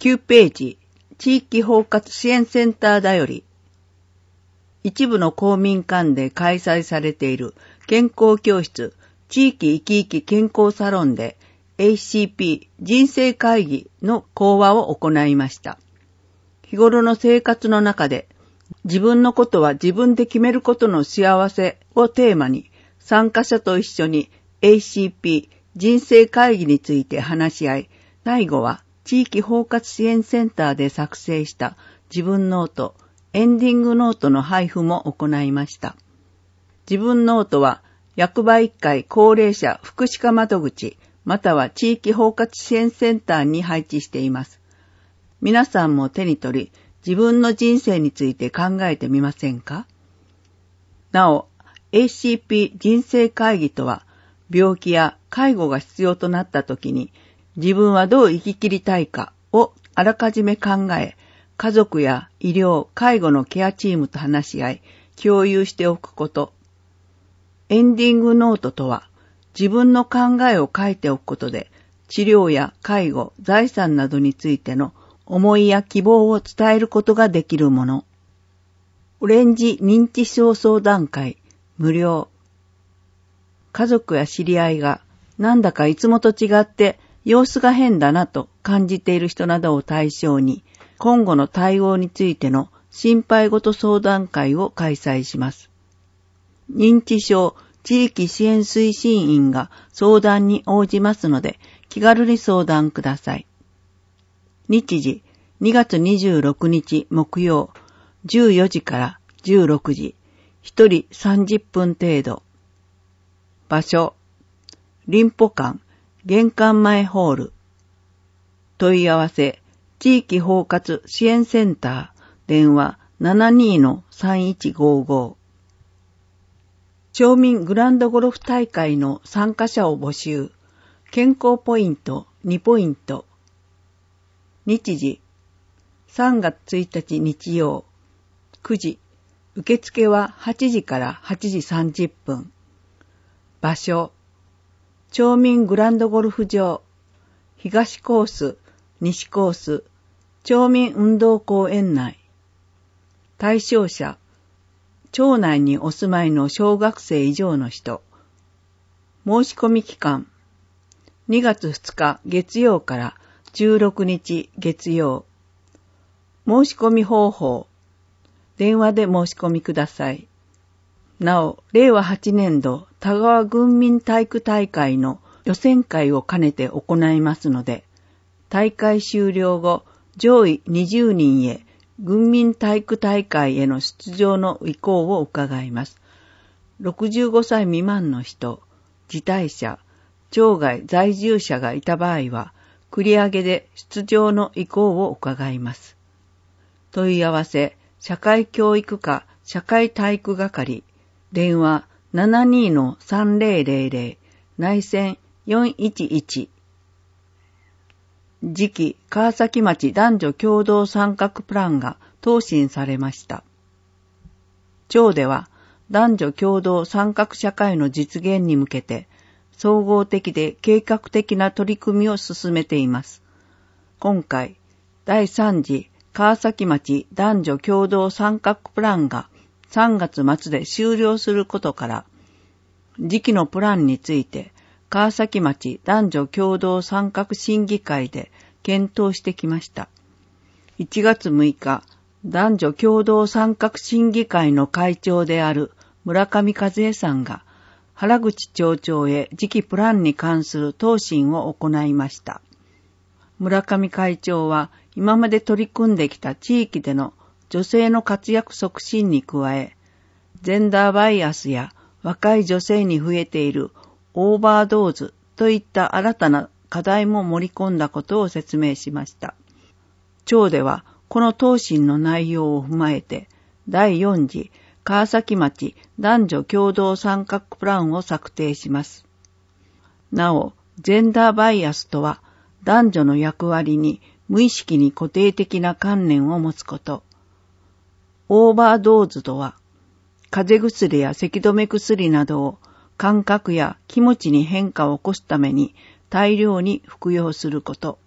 9ページ、地域包括支援センターだより、一部の公民館で開催されている健康教室、地域生き生き健康サロンで ACP 人生会議の講話を行いました。日頃の生活の中で自分のことは自分で決めることの幸せをテーマに参加者と一緒に ACP 人生会議について話し合い、最後は地域包括支援センターで作成した自分ノート、エンディングノートの配布も行いました。自分ノートは役場1階高齢者福祉課窓口または地域包括支援センターに配置しています。皆さんも手に取り自分の人生について考えてみませんか？なお、ACP 人生会議とは病気や介護が必要となった時に自分はどう生き切りたいかをあらかじめ考え、家族や医療、介護のケアチームと話し合い、共有しておくこと。エンディングノートとは、自分の考えを書いておくことで、治療や介護、財産などについての思いや希望を伝えることができるもの。オレンジ認知症相談会、無料。家族や知り合いが、なんだかいつもと違って様子が変だなと感じている人などを対象に、今後の対応についての心配事相談会を開催します。認知症地域支援推進員が相談に応じますので、気軽に相談ください。日時、2月26日木曜、14時から16時、1人30分程度。場所、林保館、玄関前ホール。問い合わせ、地域包括支援センター、電話 72-3155。町民グランドゴルフ大会の参加者を募集。健康ポイント2ポイント。日時、3月1日日曜、9時。受付は8時から8時30分。場所、町民グランドゴルフ場、東コース、西コース、町民運動公園内。対象者、町内にお住まいの小学生以上の人。申し込み期間、2月2日月曜から16日月曜。申し込み方法、電話で申し込みください。なお、令和8年度田川郡民体育大会の予選会を兼ねて行いますので、大会終了後、上位20人へ郡民体育大会への出場の意向を伺います。65歳未満の人、辞退者、町外在住者がいた場合は、繰り上げで出場の意向を伺います。問い合わせ、社会教育課社会体育係、電話 72-3000 内線411。次期川崎町男女共同参画プランが答申されました。町では男女共同参画社会の実現に向けて総合的で計画的な取り組みを進めています。今回、第3次川崎町男女共同参画プランが3月末で終了することから、次期のプランについて川崎町男女共同参画審議会で検討してきました。1月6日、男女共同参画審議会の会長である村上和恵さんが原口町長へ次期プランに関する答申を行いました。村上会長は今まで取り組んできた地域での女性の活躍促進に加え、ジェンダーバイアスや若い女性に増えているオーバードーズといった新たな課題も盛り込んだことを説明しました。町ではこの答申の内容を踏まえて第4次川崎町男女共同参画プランを策定します。なお、ジェンダーバイアスとは男女の役割に無意識に固定的な観念を持つこと。オーバードーズとは風邪薬や咳止め薬などを感覚や気持ちに変化を起こすために大量に服用すること。